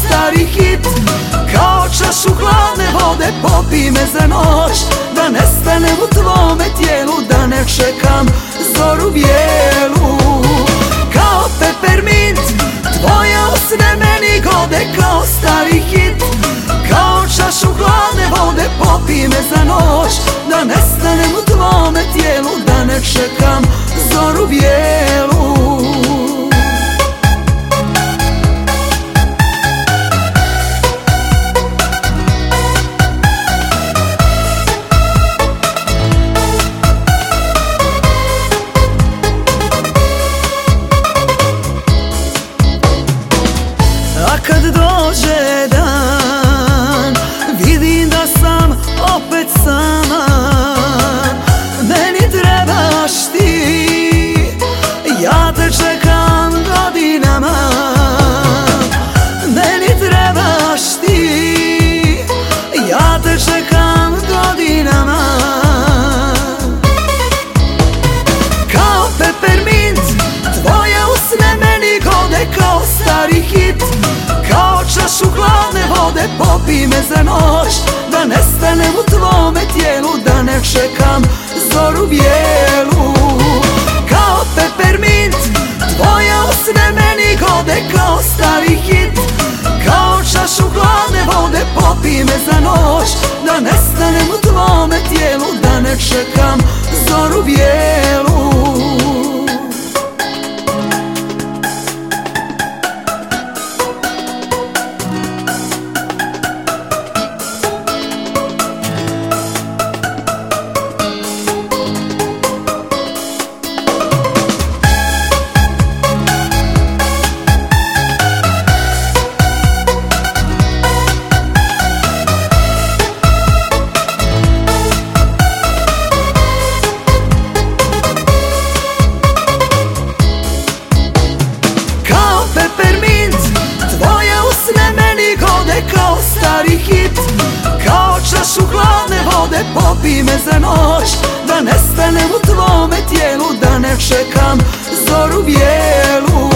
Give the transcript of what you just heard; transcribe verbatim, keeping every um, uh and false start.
stari hit. Kao čašu hladne vode popij me za noć, da nestanem u tvome tijelu, da ne čekam zoru bijelu. Kao pepermint, tvoja usne meni gode, kao stari hit. Kao čašu hladne vode popij me za noć, da nestanem u tvome tijelu, da ne čekam zoru bijelu. A kad dođe dan, vidim da sam opet sama. Meni trebaš ti, ja te čekam godinama. Meni trebaš ti, ja te čekam godinama. Kao pepermint, tvoje usne meni gode, kao stari hit. Kao čašu hladne vode popij me za noć, da nestanem u tvome tijelu, da ne čekam zoru bijelu. Kao pepermint, tvoje usne meni gode, kao stari hit. Kao čašu hladne vode popij me za noć, da nestanem u tvome tijelu, da ne čekam zoru bijelu. Pepermint, tvoje usne meni gode, kao stari hit. Kao čašu hladne vode popij me za noć, da nestanem u tvome tijelu, da ne čekam zoru bijelu.